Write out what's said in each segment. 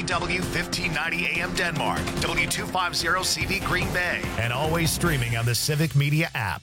WGBW 1590 AM Denmark, W250 CV Green Bay, and always streaming on the Civic Media app.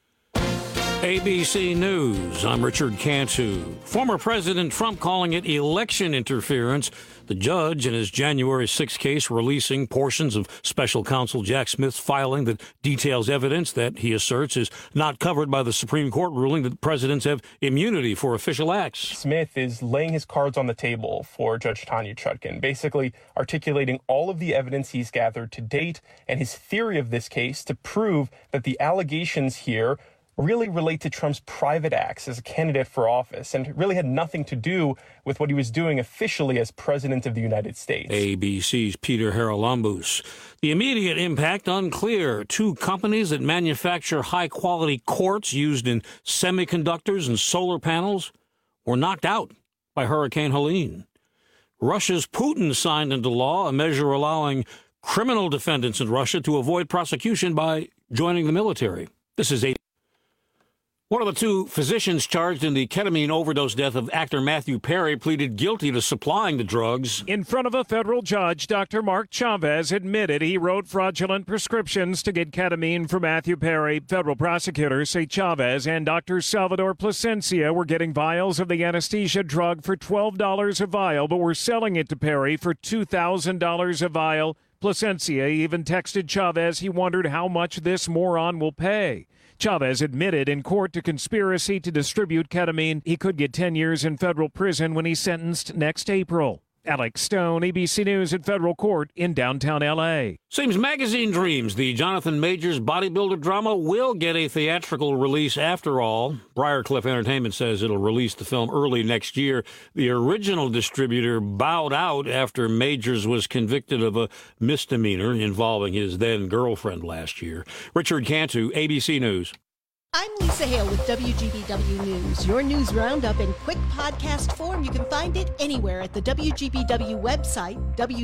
ABC News, I'm Richard Cantu. Former President Trump calling it election interference. The judge in his January 6th case releasing portions of special counsel Jack Smith's filing that details evidence that he asserts is not covered by the Supreme Court ruling that presidents have immunity for official acts. Smith is laying his cards on the table for Judge Tanya Chutkan, basically articulating all of the evidence he's gathered to date and his theory of this case to prove that the allegations here really relate to Trump's private acts as a candidate for office and really had nothing to do with what he was doing officially as president of the United States. ABC's Peter Haralambous. The immediate impact unclear. 2 companies that manufacture high-quality quartz used in semiconductors and solar panels were knocked out by Hurricane Helene. Russia's Putin signed into law a measure allowing criminal defendants in Russia to avoid prosecution by joining the military. This is One of the 2 physicians charged in the ketamine overdose death of actor Matthew Perry pleaded guilty to supplying the drugs. In front of a federal judge, Dr. Mark Chavez admitted he wrote fraudulent prescriptions to get ketamine for Matthew Perry. Federal prosecutors say Chavez and Dr. Salvador Plasencia were getting vials of the anesthesia drug for $12 a vial, but were selling it to Perry for $2,000 a vial. Plasencia even texted Chavez he wondered how much this moron will pay. Chavez admitted in court to conspiracy to distribute ketamine. He could get 10 years in federal prison when he's sentenced next April. Alex Stone, ABC News at federal court in downtown L.A. Seems Magazine dreams the Jonathan Majors bodybuilder drama will get a theatrical release after all. Briarcliff Entertainment says it'll release the film early next year. The original distributor bowed out after Majors was convicted of a misdemeanor involving his then-girlfriend last year. Richard Cantu, ABC News. I'm Lisa Hale with WGBW News. Your news roundup in quick podcast form. You can find it anywhere at the WGBW website,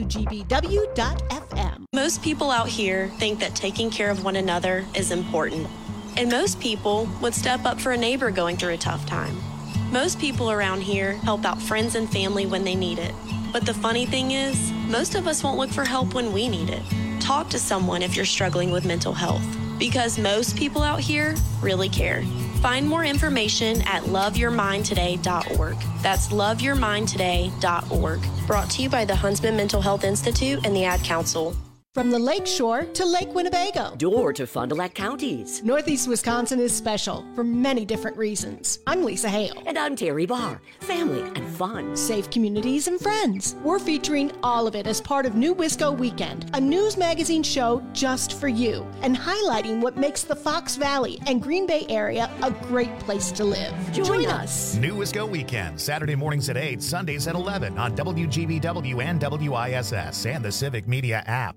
WGBW.FM. Most people out here think that taking care of one another is important. And most people would step up for a neighbor going through a tough time. Most people around here help out friends and family when they need it. But the funny thing is, most of us won't look for help when we need it. Talk to someone if you're struggling with mental health. Because most people out here really care. Find more information at loveyourmindtoday.org. That's loveyourmindtoday.org. Brought to you by the Huntsman Mental Health Institute and the Ad Council. From the Lake Shore to Lake Winnebago. Door to Fond du Lac counties. Northeast Wisconsin is special for many different reasons. I'm Lisa Hale. And I'm Terry Barr. Family and fun. Safe communities and friends. We're featuring all of it as part of New Wisco Weekend, a news magazine show just for you, and highlighting what makes the Fox Valley and Green Bay area a great place to live. Join us. New Wisco Weekend, Saturday mornings at 8, Sundays at 11 on WGBW and WISS and the Civic Media app.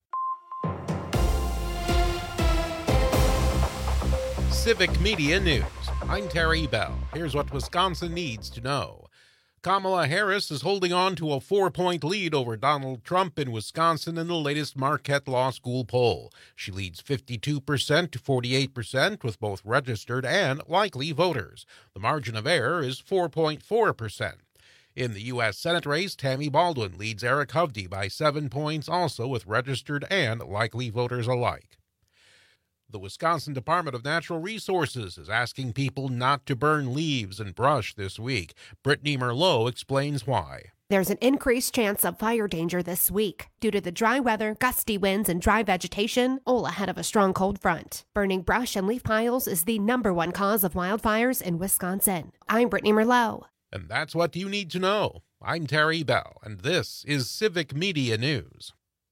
Civic Media News. I'm Terry Bell. Here's what Wisconsin needs to know. Kamala Harris is holding on to a 4-point lead over Donald Trump in Wisconsin in the latest Marquette Law School poll. She leads 52% to 48% with both registered and likely voters. The margin of error is 4.4%. In the U.S. Senate race, Tammy Baldwin leads Eric Hovde by 7 points, also with registered and likely voters alike. The Wisconsin Department of Natural Resources is asking people not to burn leaves and brush this week. Brittany Merlot explains why. There's an increased chance of fire danger this week due to the dry weather, gusty winds, and dry vegetation, all ahead of a strong cold front. Burning brush and leaf piles is the #1 cause of wildfires in Wisconsin. I'm Brittany Merlot. And that's what you need to know. I'm Terry Bell, and this is Civic Media News.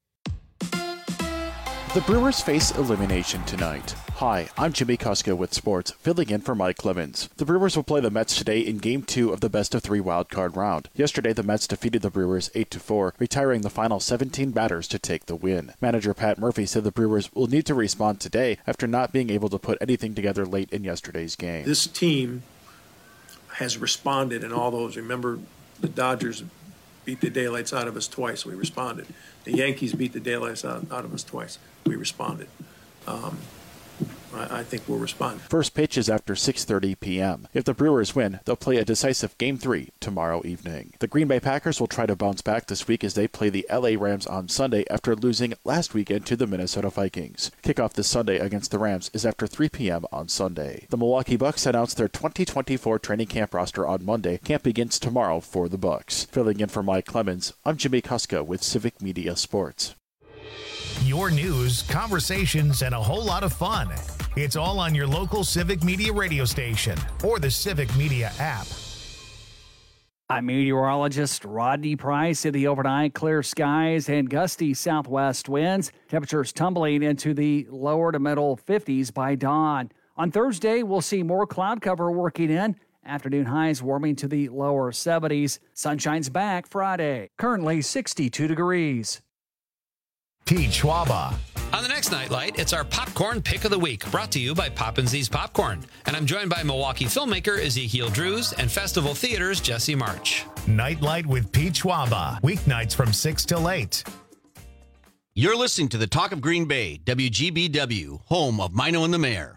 The Brewers face elimination tonight. Hi, I'm Jimmy Kuska with sports, filling in for Mike Clemens. The Brewers will play the Mets today in Game 2 of the best-of-3 wildcard round. Yesterday, the Mets defeated the Brewers 8-4, retiring the final 17 batters to take the win. Manager Pat Murphy said the Brewers will need to respond today after not being able to put anything together late in yesterday's game. This team has responded in all those. Remember, the Dodgers beat the daylights out of us twice. We responded. The Yankees beat the daylights out of us twice. We responded. I think we'll respond. First pitch is after 6:30 p.m. If the Brewers win, they'll play a decisive Game 3 tomorrow evening. The Green Bay Packers will try to bounce back this week as they play the LA Rams on Sunday after losing last weekend to the Minnesota Vikings. Kickoff this Sunday against the Rams is after 3 p.m. on Sunday. The Milwaukee Bucks announced their 2024 training camp roster on Monday. Camp begins tomorrow for the Bucks. Filling in for Mike Clemens, I'm Jimmy Kuska with Civic Media Sports. Your news, conversations, and a whole lot of fun. It's all on your local Civic Media radio station or the Civic Media app. I'm meteorologist Rodney Price. In the overnight, clear skies and gusty southwest winds. Temperatures tumbling into the lower to middle 50s by dawn. On Thursday, we'll see more cloud cover working in. Afternoon highs warming to the lower 70s. Sunshine's back Friday. Currently 62 degrees. Pete Schwaba. On the next Nightlight, it's our Popcorn Pick of the Week, brought to you by Poppin'Z's Popcorn. And I'm joined by Milwaukee filmmaker Ezekiel Drews and Festival Theater's Jesse March. Nightlight with Pete Schwaba. Weeknights from 6 till 8. You're listening to the Talk of Green Bay, WGBW, home of Mino and the Mayor.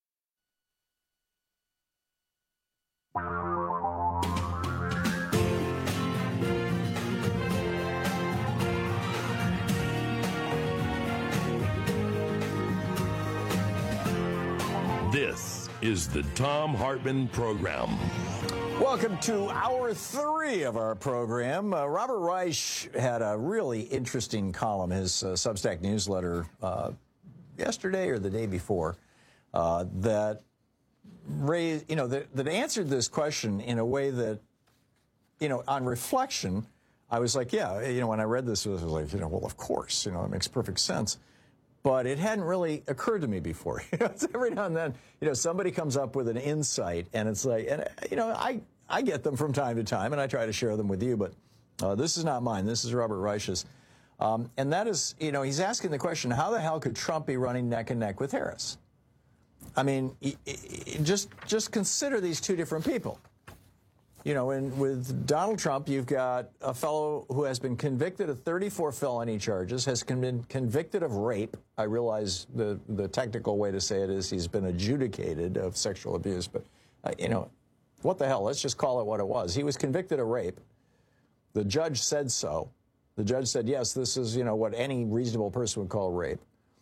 This is the Thom Hartmann Program. Welcome to Hour 3 of our program. Robert Reich had a really interesting column, his Substack newsletter, yesterday or the day before, that raised, that answered this question in a way that, on reflection, I was like, yeah, when I read this, I was like, well, of course, it makes perfect sense. But it hadn't really occurred to me before. Every now and then, somebody comes up with an insight, and it's like, I get them from time to time, and I try to share them with you, but this is not mine. This is Robert Reich's. And that is, he's asking the question, how the hell could Trump be running neck and neck with Harris? I mean, just consider these two different people. And with Donald Trump, you've got a fellow who has been convicted of 34 felony charges, has been convicted of rape. I realize the technical way to say it is he's been adjudicated of sexual abuse, but, what the hell? Let's just call it what it was. He was convicted of rape. The judge said so. The judge said, yes, this is, what any reasonable person would call rape.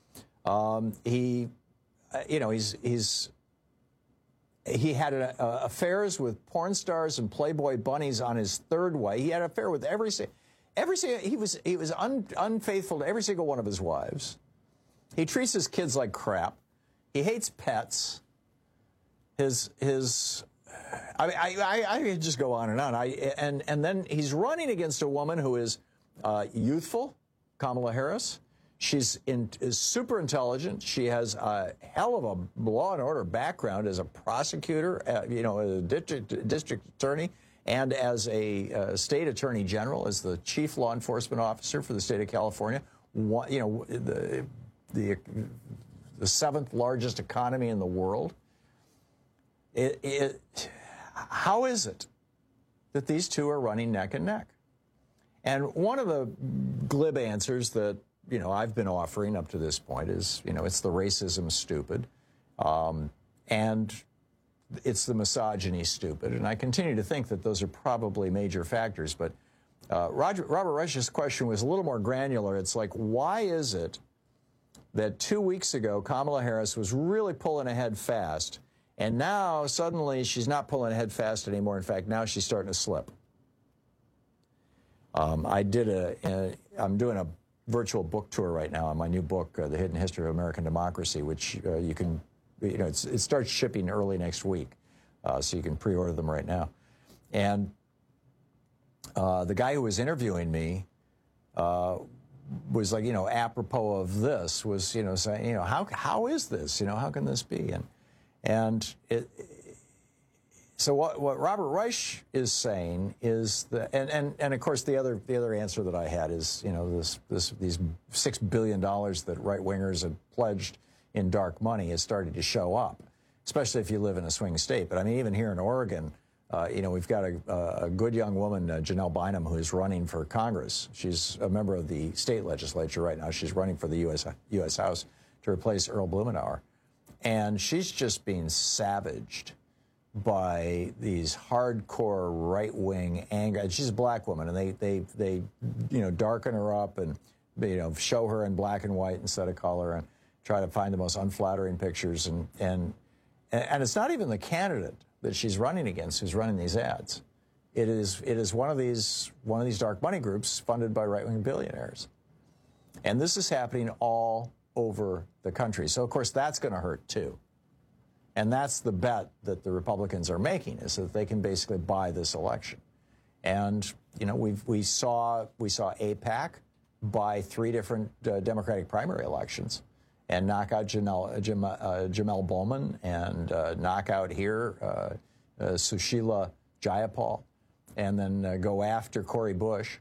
He had affairs with porn stars and Playboy bunnies on his third wife. He had an affair with every single. He was unfaithful to every single one of his wives. He treats his kids like crap. He hates pets. I could just go on and on. And then he's running against a woman who is youthful, Kamala Harris. She's is super intelligent. She has a hell of a law and order background as a prosecutor, as a district attorney, and as a state attorney general, as the chief law enforcement officer for the state of California. The seventh largest economy in the world. How is it that these two are running neck and neck? And one of the glib answers that I've been offering up to this point is, it's the racism stupid, and it's the misogyny stupid. And I continue to think that those are probably major factors. But Robert Reich's question was a little more granular. It's like, why is it that 2 weeks ago Kamala Harris was really pulling ahead fast, and now suddenly she's not pulling ahead fast anymore? In fact, now she's starting to slip. I'm doing a virtual book tour right now on my new book, The Hidden History of American Democracy, which you can, it starts shipping early next week, so you can pre-order them right now. And the guy who was interviewing me was like, apropos of this, was, saying, how is this? How can this be? And so what Robert Reich is saying is that, and of course the other answer that I had is, these $6 billion that right-wingers have pledged in dark money is starting to show up, especially if you live in a swing state. But I mean, even here in Oregon, we've got a good young woman, Janelle Bynum, who is running for Congress. She's a member of the state legislature right now. She's running for the U.S. House to replace Earl Blumenauer. And she's just being savaged by these hardcore right-wing anger. She's a black woman, and they darken her up and show her in black and white instead of color, and try to find the most unflattering pictures. And it's not even the candidate that she's running against who's running these ads. It is one of these dark money groups funded by right-wing billionaires. And this is happening all over the country. So, of course, that's going to hurt, too. And that's the bet that the Republicans are making, is that they can basically buy this election. And, we saw AIPAC buy 3 different Democratic primary elections and knock out Jamel Bowman and knock out here Sushila Jayapal, and then go after Cori Bush.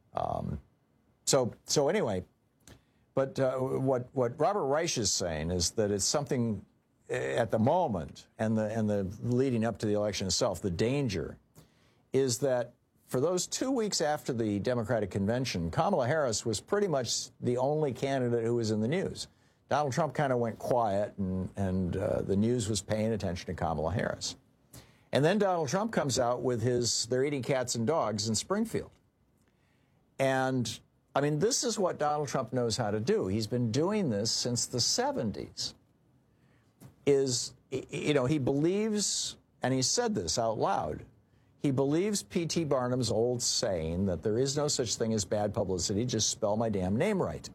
So anyway, but what Robert Reich is saying is that it's something at the moment, and the leading up to the election itself, the danger is that for those 2 weeks after the Democratic convention, Kamala Harris was pretty much the only candidate who was in the news. Donald Trump kind of went quiet, and the news was paying attention to Kamala Harris. And then Donald Trump comes out with his "they're eating cats and dogs" in Springfield. And, I mean, this is what Donald Trump knows how to do. He's been doing this since the 70s. He believes, and he said this out loud, he believes P.T. Barnum's old saying that there is no such thing as bad publicity, just spell my damn name right.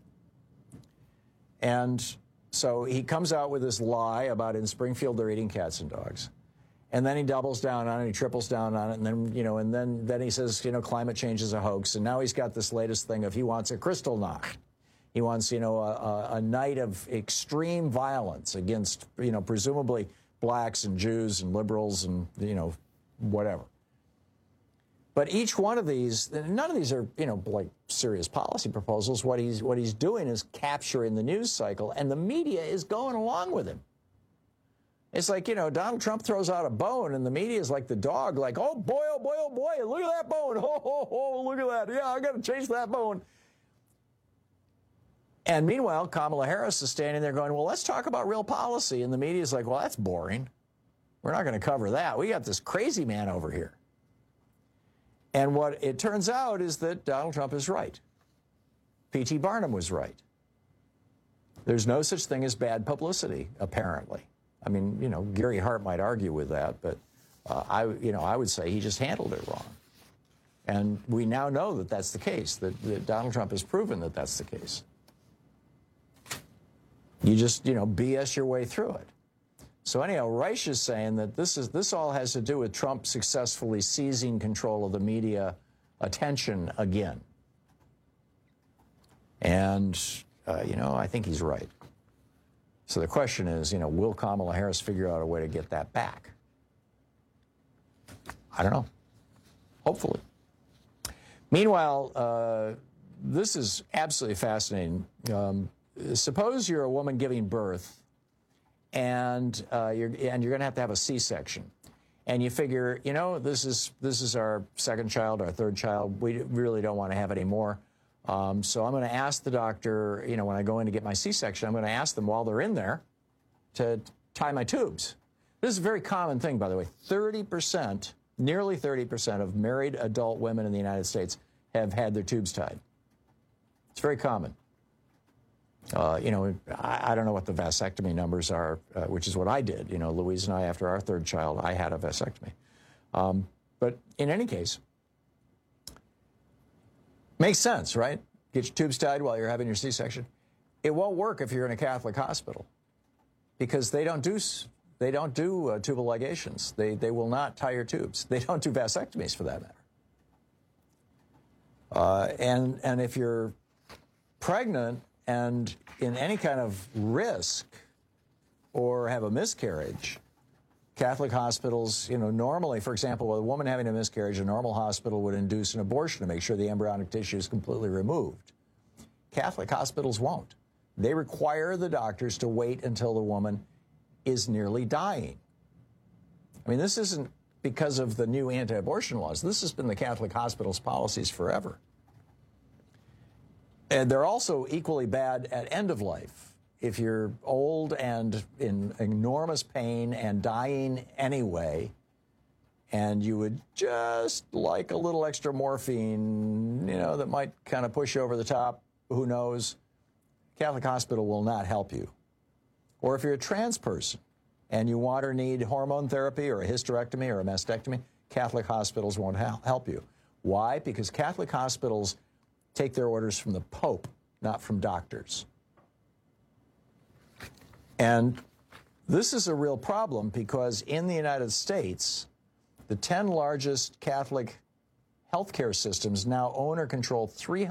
And so he comes out with this lie about in Springfield they're eating cats and dogs. And then he doubles down on it, he triples down on it, and then, then he says, climate change is a hoax. And now he's got this latest thing of he wants a Kristallnacht. He wants, a night of extreme violence against, presumably blacks and Jews and liberals and, whatever. But each one of these, none of these are, like serious policy proposals. What he's doing is capturing the news cycle, and the media is going along with him. It's like, Donald Trump throws out a bone, and the media is like the dog, like, oh boy, look at that bone. Oh, look at that. Yeah, I got to chase that bone. And meanwhile, Kamala Harris is standing there going, well, let's talk about real policy. And the media is like, well, that's boring. We're not going to cover that. We got this crazy man over here. And what it turns out is that Donald Trump is right. P.T. Barnum was right. There's no such thing as bad publicity, apparently. I mean, Gary Hart might argue with that, but I would say he just handled it wrong. And we now know that that's the case, that Donald Trump has proven that that's the case. You just, BS your way through it. So anyhow, Reich is saying that this all has to do with Trump successfully seizing control of the media attention again. And, I think he's right. So the question is, will Kamala Harris figure out a way to get that back? I don't know. Hopefully. Meanwhile, this is absolutely fascinating. Suppose you're a woman giving birth, and you're going to have a C-section, and you figure, this is our second child, our third child. We really don't want to have any more. So I'm going to ask the doctor, when I go in to get my C-section, I'm going to ask them while they're in there to tie my tubes. This is a very common thing, by the way. 30%, nearly 30% of married adult women in the United States have had their tubes tied. It's very common. I don't know what the vasectomy numbers are, which is what I did. Louise and I, after our third child, I had a vasectomy. But in any case, makes sense, right? Get your tubes tied while you're having your C-section. It won't work if you're in a Catholic hospital because they don't do tubal ligations. They will not tie your tubes. They don't do vasectomies for that matter. And if you're pregnant and in any kind of risk or have a miscarriage, Catholic hospitals, normally, for example, with a woman having a miscarriage, a normal hospital would induce an abortion to make sure the embryonic tissue is completely removed. Catholic hospitals won't. They require the doctors to wait until the woman is nearly dying. I mean, this isn't because of the new anti-abortion laws. This has been the Catholic hospitals' policies forever. And they're also equally bad at end of life. if you're old and in enormous pain and dying anyway, and you would just like a little extra morphine, that might kind of push you over the top, who knows, Catholic Hospital will not help you. Or if you're a trans person and you want or need hormone therapy or a hysterectomy or a mastectomy, Catholic hospitals won't help you. Why? Because Catholic hospitals take their orders from the Pope, not from doctors. And this is a real problem because in the United States, the 10 largest Catholic healthcare systems now own or control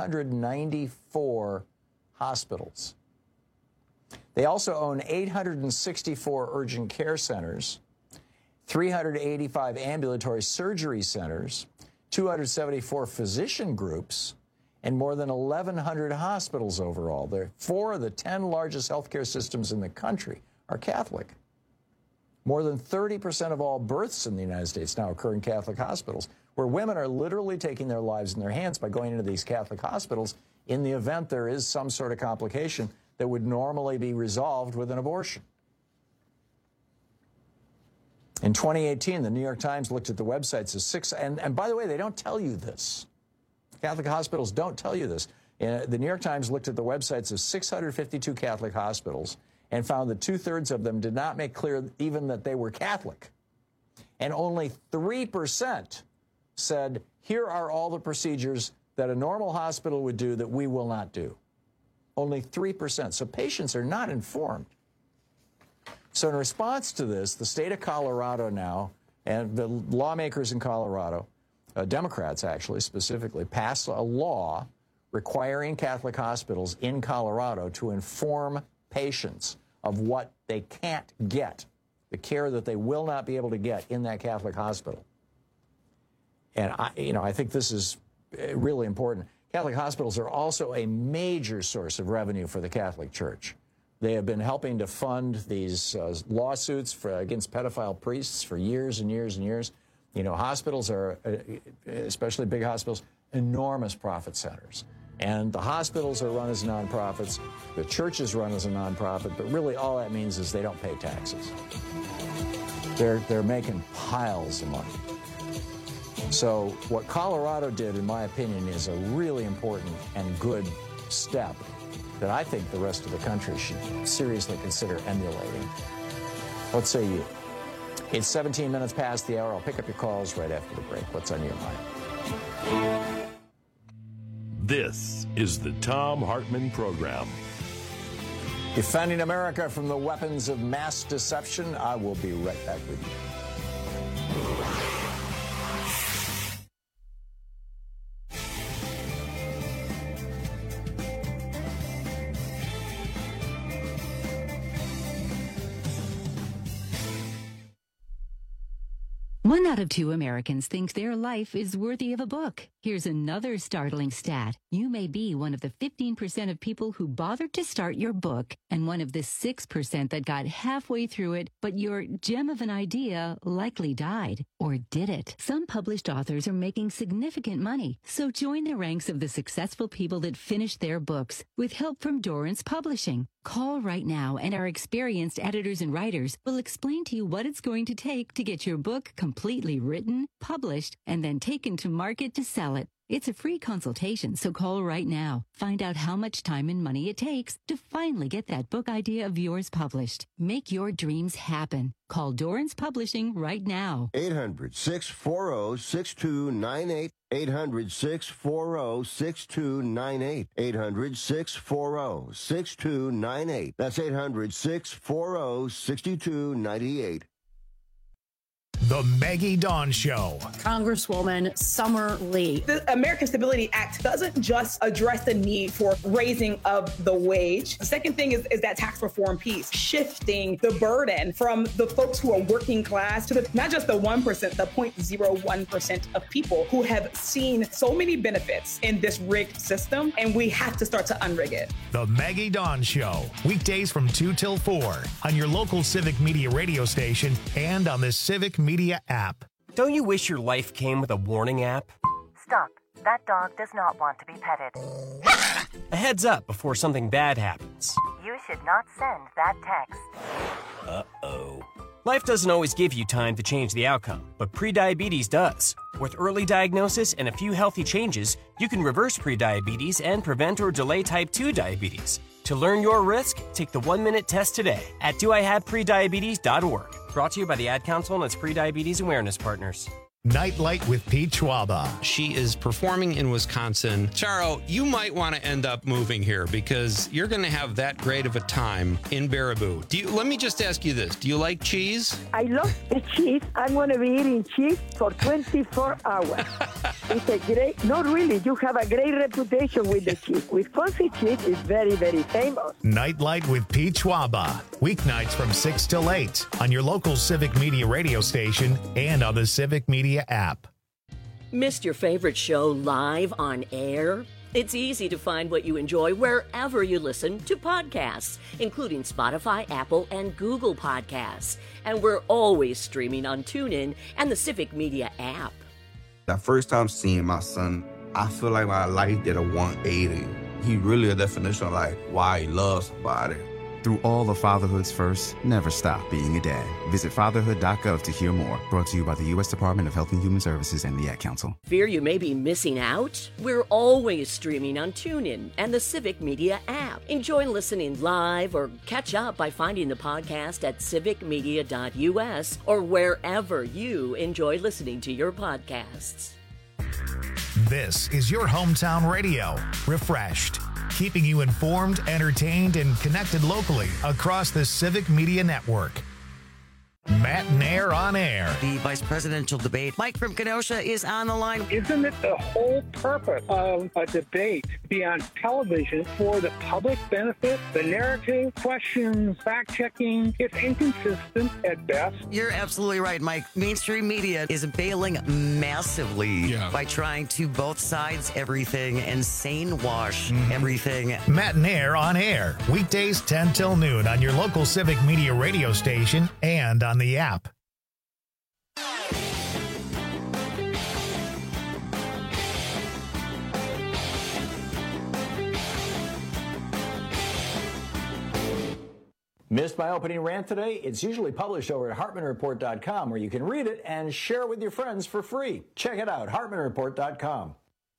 394 hospitals. They also own 864 urgent care centers, 385 ambulatory surgery centers, 274 physician groups, and more than 1,100 hospitals overall. They're 4 of the 10 largest healthcare systems in the country are Catholic. More than 30% of all births in the United States now occur in Catholic hospitals, where women are literally taking their lives in their hands by going into these Catholic hospitals in the event there is some sort of complication that would normally be resolved with an abortion. In 2018, the New York Times looked at the websites of 6, and by the way, they don't tell you this. Catholic hospitals don't tell you this. The New York Times looked at the websites of 652 Catholic hospitals and found that 2/3 of them did not make clear even that they were Catholic. And only 3% said, here are all the procedures that a normal hospital would do that we will not do. Only 3%. So patients are not informed. So in response to this, the state of Colorado now, and the lawmakers in Colorado, Democrats actually specifically, passed a law requiring Catholic hospitals in Colorado to inform patients of what they can't get, the care that they will not be able to get in that Catholic hospital. And I think this is really important. Catholic hospitals are also a major source of revenue for the Catholic Church. They have been helping to fund these lawsuits against pedophile priests for years and years and years. Hospitals are, especially big hospitals, enormous profit centers. And the hospitals are run as nonprofits. The church is run as a nonprofit. But really all that means is they don't pay taxes. They're making piles of money. So what Colorado did, in my opinion, is a really important and good step that I think the rest of the country should seriously consider emulating. What say you? It's 17 minutes past the hour. I'll pick up your calls right after the break. What's on your mind? This is the Thom Hartmann Program. Defending America from the weapons of mass deception. I will be right back with you. One out of 2 Americans think their life is worthy of a book. Here's another startling stat. You may be one of the 15% of people who bothered to start your book and one of the 6% that got halfway through it, but your gem of an idea likely died. Or did it? Some published authors are making significant money, so join the ranks of the successful people that finished their books with help from Dorrance Publishing. Call right now and our experienced editors and writers will explain to you what it's going to take to get your book completely written, published, and then taken to market to sell it. It's a free consultation, so call right now. Find out how much time and money it takes to finally get that book idea of yours published. Make your dreams happen. Call Dorrance Publishing right now. 800-640-6298. 800-640-6298. 800-640-6298. That's 800-640-6298. The Maggie Dawn Show. Congresswoman Summer Lee. The American Stability Act doesn't just address the need for raising of the wage. The second thing is that tax reform piece, shifting the burden from the folks who are working class to not just the 1%, the 0.01% of people who have seen so many benefits in this rigged system, and we have to start to unrig it. The Maggie Dawn Show. Weekdays from 2 till 4 on your local Civic Media radio station and on the Civic Media app. Don't you wish your life came with a warning app? Stop. That dog does not want to be petted. A heads up before something bad happens. Use should not send that text. Uh-oh. Life doesn't always give you time to change the outcome, but prediabetes does. With early diagnosis and a few healthy changes, you can reverse prediabetes and prevent or delay type 2 diabetes. To learn your risk, take the 1-minute test today at doihaveprediabetes.org. Brought to you by the Ad Council and its Prediabetes Awareness Partners. Nightlight with Pete Schwaba. She is performing in Wisconsin. Charo, you might want to end up moving here because you're going to have that great of a time in Baraboo. Let me just ask you this. Do you like cheese? I love the cheese. I'm going to be eating cheese for 24 hours. It's a great, not really, you have a great reputation with the cheese. Wisconsin cheese is very, very famous. Nightlight with Pete Schwaba. Weeknights from 6 till 8 on your local Civic Media radio station and on the Civic Media app. Missed your favorite show live on air? It's easy to find what you enjoy wherever you listen to podcasts, including Spotify, Apple, and Google Podcasts. And we're always streaming on TuneIn and the Civic Media app. The first time seeing my son, I feel like my life did a 180. He really a definition of like why he loves somebody. Through all of fatherhood's first, never stop being a dad. Visit fatherhood.gov to hear more. Brought to you by the U.S. Department of Health and Human Services and the Ad Council. Fear you may be missing out? We're always streaming on TuneIn and the Civic Media app. Enjoy listening live or catch up by finding the podcast at civicmedia.us or wherever you enjoy listening to your podcasts. This is your hometown radio, refreshed, keeping you informed, entertained, and connected locally across the Civic Media Network. Matt Nair on air. The vice presidential debate. Mike from Kenosha is on the line. Isn't it the whole purpose of a debate to be on television for the public benefit? The narrative, questions, fact-checking, it's inconsistent at best. You're absolutely right, Mike. Mainstream media is bailing massively by trying to both sides everything and sane wash everything. Matt Nair on air. Weekdays 10 till noon on your local Civic Media radio station and on the app. Missed my opening rant today? It's usually published over at HartmanReport.com, where you can read it and share it with your friends for free. Check it out, HartmanReport.com.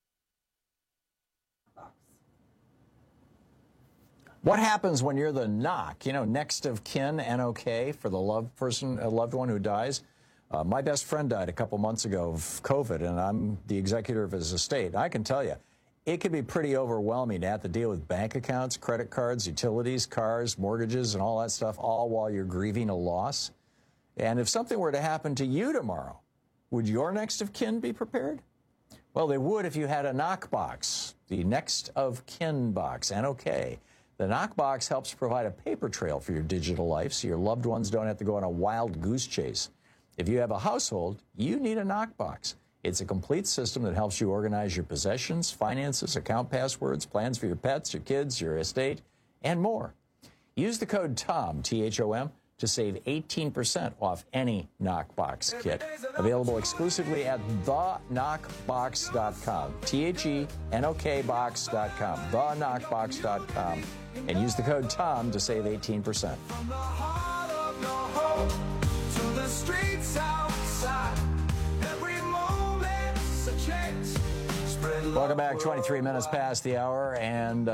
What happens when you're the NOC, next of kin, NOK, for the loved one who dies? My best friend died a couple months ago of COVID, and I'm the executor of his estate. I can tell you, it can be pretty overwhelming to have to deal with bank accounts, credit cards, utilities, cars, mortgages, and all that stuff, all while you're grieving a loss. And if something were to happen to you tomorrow, would your next of kin be prepared? Well, they would if you had a NOC box, the next of kin box, NOK. The NOC box helps provide a paper trail for your digital life so your loved ones don't have to go on a wild goose chase. If you have a household, you need a NOC box. It's a complete system that helps you organize your possessions, finances, account passwords, plans for your pets, your kids, your estate, and more. Use the code TOM, T-H-O-M, to save 18% off any NOC box kit. Available exclusively at thenocbox.com, THENOK box.com, thenocbox.com, and use the code TOM to save 18%. From the heart of your home to the streets outside, every moment's a chance. Welcome back, 23 minutes past the hour, and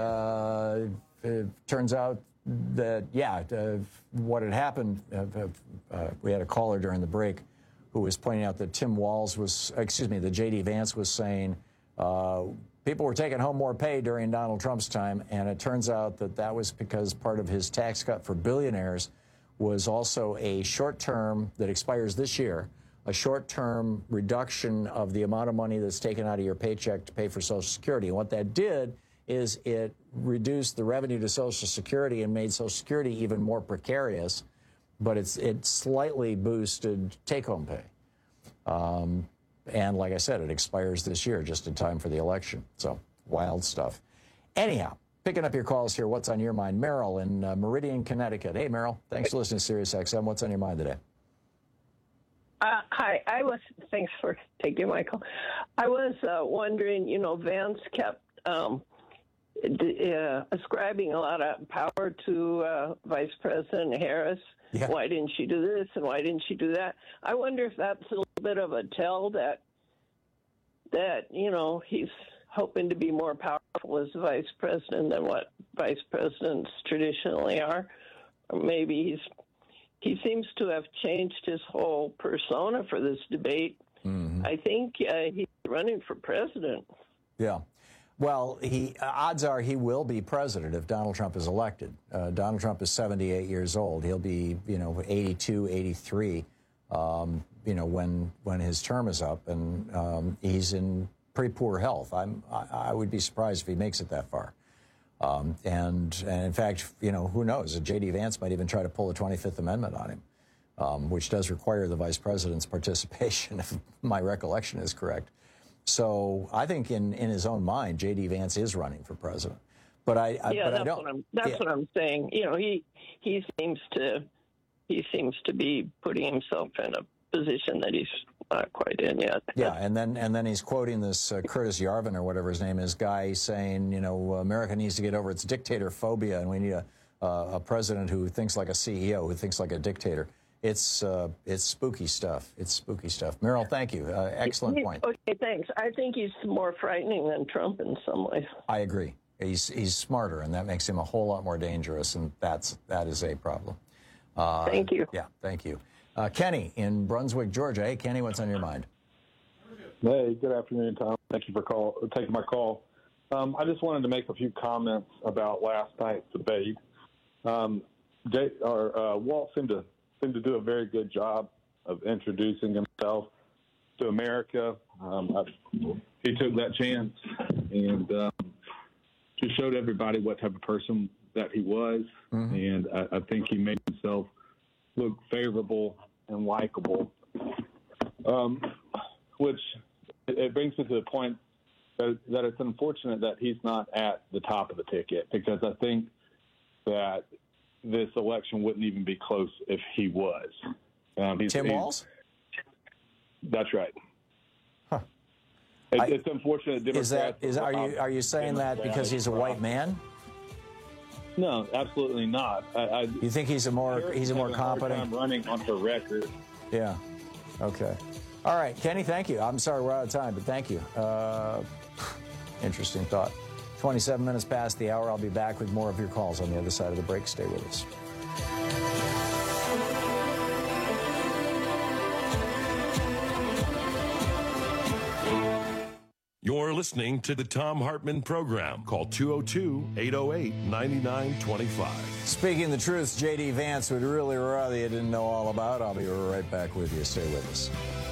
it turns out that, what had happened, we had a caller during the break who was pointing out that that J.D. Vance was saying people were taking home more pay during Donald Trump's time, and it turns out that was because part of his tax cut for billionaires was also a short-term that expires this year, a short-term reduction of the amount of money that's taken out of your paycheck to pay for Social Security. And what that did is it reduced the revenue to Social Security and made Social Security even more precarious, but it slightly boosted take-home pay. And like I said, it expires this year, just in time for the election. So, wild stuff. Anyhow, picking up your calls here, what's on your mind? Merrill in Meridian, Connecticut. Hey, Merrill, thanks for listening to SiriusXM. What's on your mind today? Hi, thanks for taking my call. I was wondering, Vance kept ascribing a lot of power to Vice President Harris. Yeah. Why didn't she do this and why didn't she do that? I wonder if that's a little bit of a tell that he's hoping to be more powerful as vice president than what vice presidents traditionally are. Or maybe he seems to have changed his whole persona for this debate. Mm-hmm. I think he's running for president. Yeah. Well, odds are he will be president if Donald Trump is elected. Donald Trump is 78 years old. He'll be, 82, 83, when his term is up, and he's in pretty poor health. I would be surprised if he makes it that far. And in fact, who knows? J.D. Vance might even try to pull the 25th Amendment on him, which does require the vice president's participation, if my recollection is correct. So I think in his own mind, J.D. Vance is running for president. But that's what I'm saying. He seems to be putting himself in a position that he's not quite in yet. Yeah, and then he's quoting this Curtis Yarvin or whatever his name is guy saying, America needs to get over its dictator phobia, and we need a president who thinks like a CEO, who thinks like a dictator. It's spooky stuff. It's spooky stuff. Meryl, thank you. Excellent point. Okay, thanks. I think he's more frightening than Trump in some ways. I agree. He's smarter, and that makes him a whole lot more dangerous, and that is a problem. Thank you. Yeah, thank you. Kenny in Brunswick, Georgia. Hey, Kenny, what's on your mind? Hey, good afternoon, Tom. Thank you for taking my call. I just wanted to make a few comments about last night's debate. Walt seemed to do a very good job of introducing himself to America. He took that chance and just showed everybody what type of person that he was. Mm-hmm. And I think he made himself look favorable and likable, which it brings me to the point that it's unfortunate that he's not at the top of the ticket, because I think that this election wouldn't even be close if he was. Tim Walz? That's right. Huh. It's unfortunate. Democrats are you saying that because he's a white man? No, absolutely not. You think he's a more competent? I'm running on her record. Yeah. Okay. All right, Kenny. Thank you. I'm sorry we're out of time, but thank you. Interesting thought. 27 minutes past the hour. I'll be back with more of your calls on the other side of the break. Stay with us. You're listening to the Thom Hartmann Program. Call 202-808-9925. Speaking the truth, J.D. Vance would really rather you didn't know all about. I'll be right back with you. Stay with us.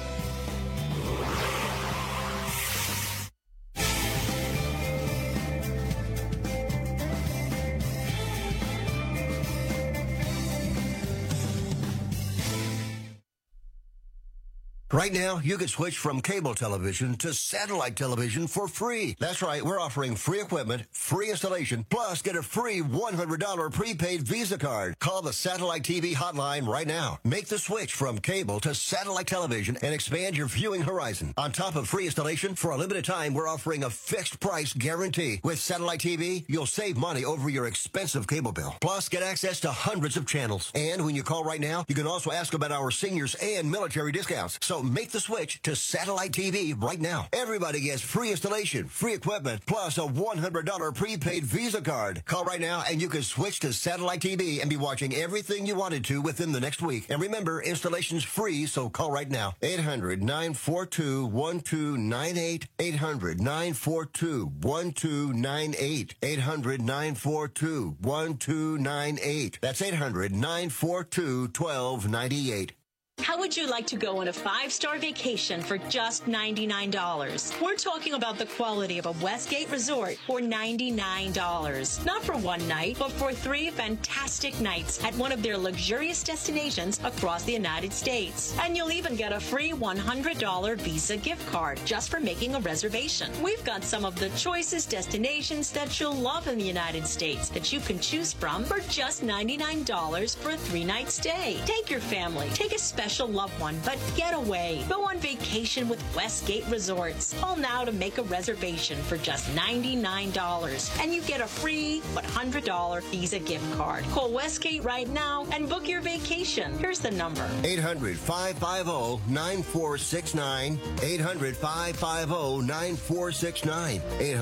Right now, you can switch from cable television to satellite television for free. That's right, we're offering free equipment, free installation, plus get a free $100 prepaid Visa card. Call the Satellite TV hotline right now. Make the switch from cable to satellite television and expand your viewing horizon. On top of free installation, for a limited time, we're offering a fixed price guarantee. With Satellite TV, you'll save money over your expensive cable bill. Plus, get access to hundreds of channels. And when you call right now, you can also ask about our seniors and military discounts. So make the switch to Satellite TV right now. Everybody gets free installation, free equipment, plus a $100 prepaid Visa card. Call right now and you can switch to Satellite TV and be watching everything you wanted to within the next week. And remember, installation's free, so call right now. 800-942-1298. 800-942-1298. 800-942-1298. That's 800-942-1298. How would you like to go on a 5-star vacation for just $99? We're talking about the quality of a Westgate resort for $99. Not for one night, but for 3 fantastic nights at one of their luxurious destinations across the United States. And you'll even get a free $100 Visa gift card just for making a reservation. We've got some of the choicest destinations that you'll love in the United States that you can choose from for just $99 for a 3-night stay. Take your family. Take a special special loved one, but get away. Go on vacation with Westgate Resorts. Call now to make a reservation for just $99, and you get a free $100 Visa gift card. Call Westgate right now and book your vacation. Here's the number. 800-550-9469. 800-550-9469.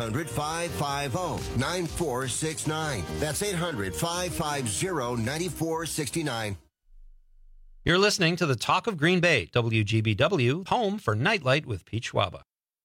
800-550-9469. That's 800-550-9469. You're listening to the Talk of Green Bay, WGBW, home for Nightlight with Pete Schwaba.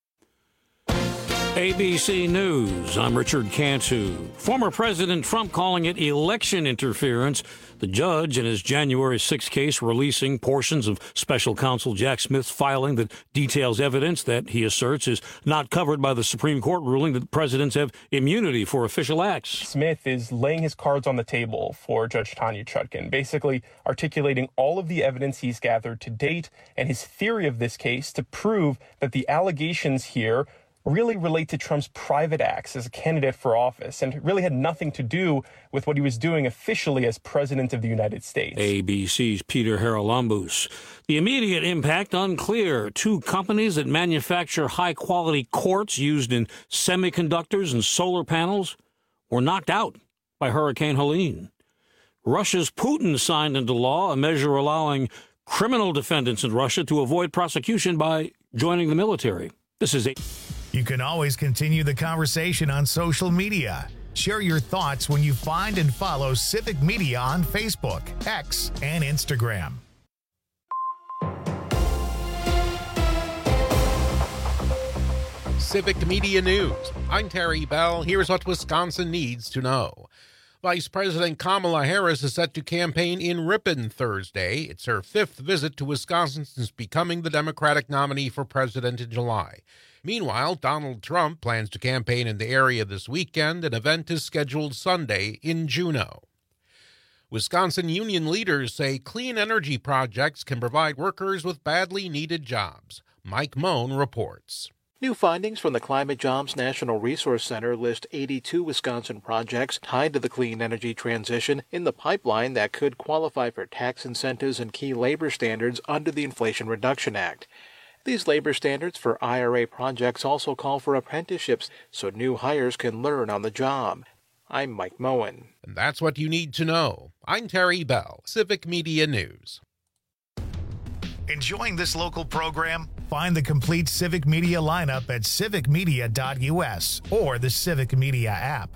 ABC News, I'm Richard Cantu. Former President Trump calling it election interference. The judge in his January 6th case releasing portions of special counsel Jack Smith's filing that details evidence that he asserts is not covered by the Supreme Court ruling that presidents have immunity for official acts. Smith is laying his cards on the table for Judge Tanya Chutkan, basically articulating all of the evidence he's gathered to date and his theory of this case to prove that the allegations here really relate to Trump's private acts as a candidate for office and really had nothing to do with what he was doing officially as president of the United States. ABC's Peter Haralambous. The immediate impact unclear. 2 companies that manufacture high-quality quartz used in semiconductors and solar panels were knocked out by Hurricane Helene. Russia's Putin signed into law a measure allowing criminal defendants in Russia to avoid prosecution by joining the military. This is You can always continue the conversation on social media. Share your thoughts when you find and follow Civic Media on Facebook, X, and Instagram. Civic Media News. I'm Terry Bell. Here's what Wisconsin needs to know. Vice President Kamala Harris is set to campaign in Ripon Thursday. It's her 5th visit to Wisconsin since becoming the Democratic nominee for president in July. Meanwhile, Donald Trump plans to campaign in the area this weekend. An event is scheduled Sunday in Juneau. Wisconsin union leaders say clean energy projects can provide workers with badly needed jobs. Mike Moan reports. New findings from the Climate Jobs National Resource Center list 82 Wisconsin projects tied to the clean energy transition in the pipeline that could qualify for tax incentives and key labor standards under the Inflation Reduction Act. These labor standards for IRA projects also call for apprenticeships so new hires can learn on the job. I'm Mike Moen. And that's what you need to know. I'm Terry Bell, Civic Media News. Enjoying this local program? Find the complete Civic Media lineup at civicmedia.us or the Civic Media app.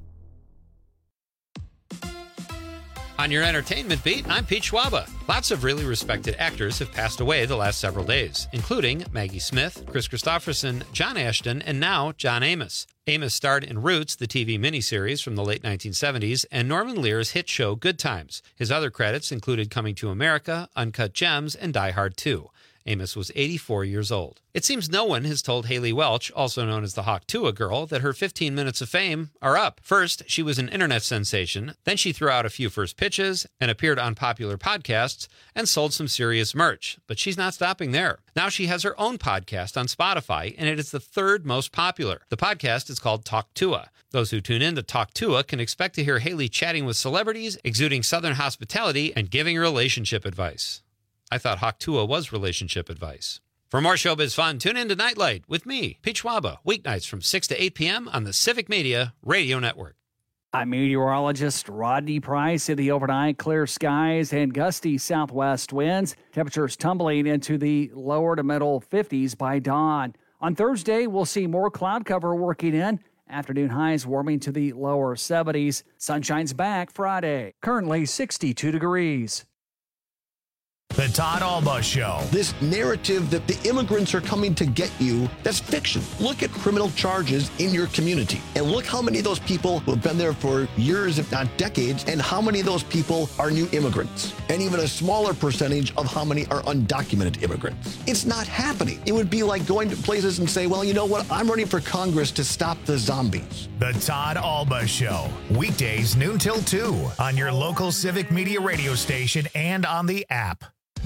On your entertainment beat, I'm Pete Schwaba. Lots of really respected actors have passed away the last several days, including Maggie Smith, Chris Christopherson, John Ashton, and now John Amos. Amos starred in Roots, the TV miniseries from the late 1970s, and Norman Lear's hit show Good Times. His other credits included Coming to America, Uncut Gems, and Die Hard 2. Amos was 84 years old. It seems no one has told Haley Welch, also known as the Hawk Tuah girl, that her 15 minutes of fame are up. First, she was an internet sensation. Then she threw out a few first pitches and appeared on popular podcasts and sold some serious merch. But she's not stopping there. Now she has her own podcast on Spotify, and it is the 3rd most popular. The podcast is called Talk Tuah. Those who tune in to Talk Tuah can expect to hear Haley chatting with celebrities, exuding Southern hospitality, and giving relationship advice. I thought Hawk Tuah was relationship advice. For more showbiz fun, tune in to Nightlight with me, Pete Schwaba, weeknights from 6 to 8 p.m. on the Civic Media Radio Network. I'm meteorologist Rodney Price. In the overnight, clear skies and gusty southwest winds. Temperatures tumbling into the lower to middle 50s by dawn. On Thursday, we'll see more cloud cover working in. Afternoon highs warming to the lower 70s. Sunshine's back Friday. Currently 62 degrees. The Todd Alba Show. This narrative that the immigrants are coming to get you, that's fiction. Look at criminal charges in your community and look how many of those people who have been there for years, if not decades, and how many of those people are new immigrants, and even a smaller percentage of how many are undocumented immigrants. It's not happening. It would be like going to places and say, well, you know what? I'm running for Congress to stop the zombies. The Todd Alba Show. Weekdays noon till 2 on your local Civic Media radio station and on the app.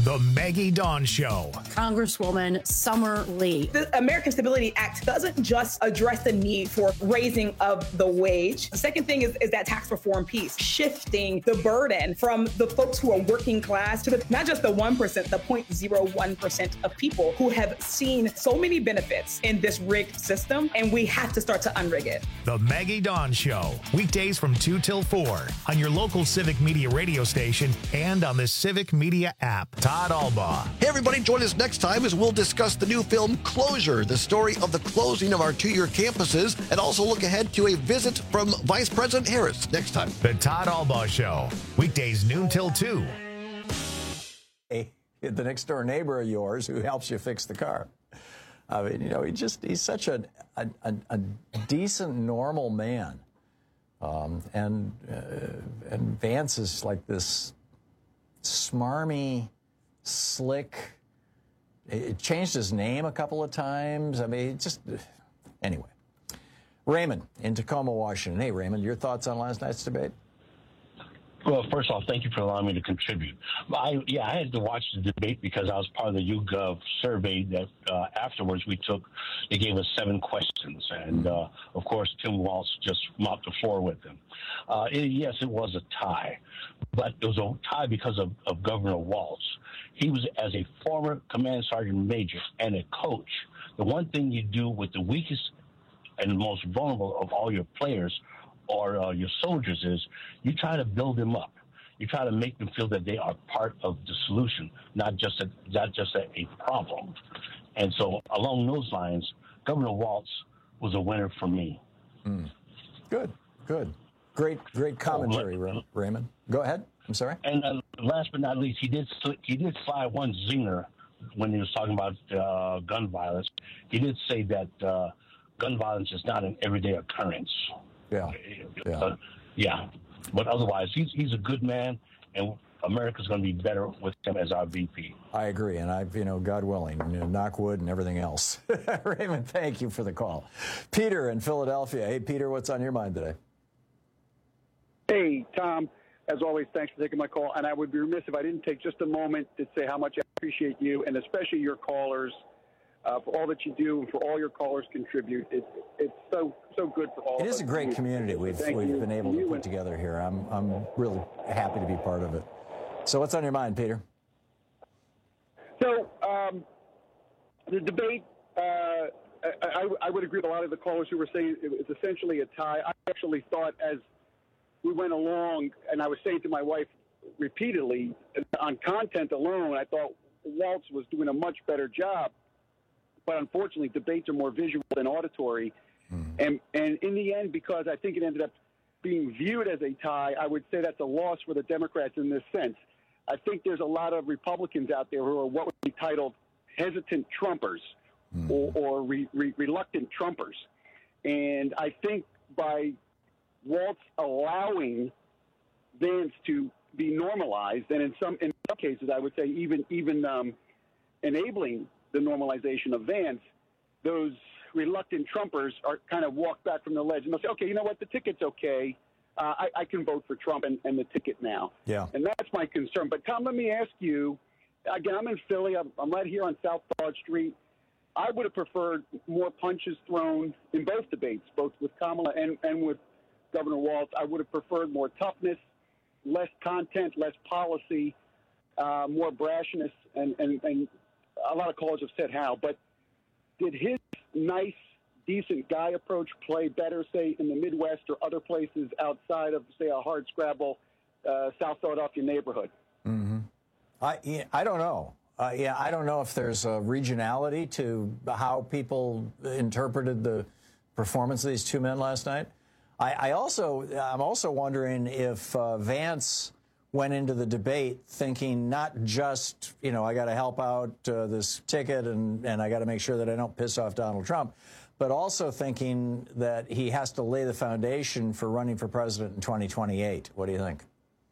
The Maggie Dawn Show. Congresswoman Summer Lee. The American Stability Act doesn't just address the need for raising of the wage. The second thing is that tax reform piece, shifting the burden from the folks who are working class to not just the 1%, the 0.01% of people who have seen so many benefits in this rigged system, and we have to start to unrig it. The Maggie Dawn Show. Weekdays from 2 till 4 on your local Civic Media radio station and on the Civic Media app. Todd Albaugh. Hey, everybody, join us next time as we'll discuss the new film Closure, the story of the closing of our 2-year campuses, and also look ahead to a visit from Vice President Harris next time. The Todd Albaugh Show. Weekdays noon till 2. Hey, the next door neighbor of yours who helps you fix the car. I mean, you know, he's such a decent, normal man. And Vance is like this smarmy, slick. It changed his name a couple of times. I mean, anyway. Raymond in Tacoma, Washington. Hey, Raymond, your thoughts on last night's debate? Well, first off, thank you for allowing me to contribute. I had to watch the debate because I was part of the YouGov survey that afterwards we took. They gave us 7 questions, and of course, Tim Walz just mopped the floor with them. Yes, it was a tie, but it was a tie because of Governor Walz. He was, as a former command sergeant major and a coach, the one thing you do with the weakest and most vulnerable of all your players or your soldiers is you try to build them up. You try to make them feel that they are part of the solution, not just a problem. And so along those lines, Governor Walz was a winner for me. Good. Great commentary, Raymond. Go ahead. I'm sorry. And last but not least, he did slide one zinger when he was talking about gun violence. He did say that gun violence is not an everyday occurrence. Yeah. But otherwise, he's a good man, and America's going to be better with him as our VP. I agree, and God willing, knock wood and everything else. Raymond, thank you for the call. Peter in Philadelphia. Hey, Peter, what's on your mind today? Hey, Tom. As always, thanks for taking my call. And I would be remiss if I didn't take just a moment to say how much I appreciate you, and especially your callers, for all that you do and for all your callers contribute. It's so good for all of us. It is a great community we've been able to put together here. I'm really happy to be part of it. So what's on your mind, Peter? So the debate, I would agree with a lot of the callers who were saying it was essentially a tie. I actually thought as we went along, and I was saying to my wife repeatedly, on content alone, I thought Walz was doing a much better job. But unfortunately, debates are more visual than auditory. And in the end, because I think it ended up being viewed as a tie, I would say that's a loss for the Democrats in this sense. I think there's a lot of Republicans out there who are what would be titled hesitant Trumpers or reluctant Trumpers. And I think by Walz allowing Vance to be normalized, and in some cases, I would say even enabling the normalization of Vance, those reluctant Trumpers are kind of walk back from the ledge and they'll say, okay, you know what, the ticket's okay. I can vote for Trump and the ticket now. Yeah. And that's my concern. But, Tom, let me ask you, again, I'm in Philly. I'm right here on South Broad Street. I would have preferred more punches thrown in both debates, both with Kamala and with Governor Walz. I would have preferred more toughness, less content, less policy, more brashness, and a lot of callers have said how. But did his nice, decent guy approach play better, say, in the Midwest or other places outside of, say, a hardscrabble South Philadelphia neighborhood? I don't know. I don't know if there's a regionality to how people interpreted the performance of these two men last night. I'm also wondering if Vance went into the debate thinking not just, I got to help out this ticket and I got to make sure that I don't piss off Donald Trump, but also thinking that he has to lay the foundation for running for president in 2028. What do you think?